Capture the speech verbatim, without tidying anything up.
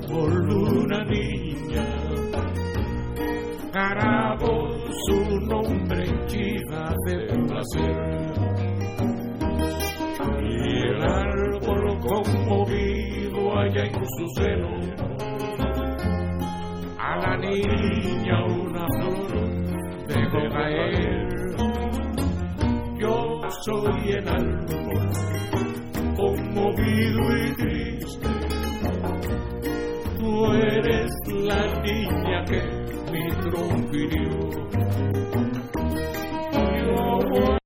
árbol una niña, grabó su nombre henchida de placer. Y el árbol conmovido allá en su seno, a la niña una flor dejó caer. Yo soy el árbol conmovido y triste, tú eres la niña que mi tronco hirió.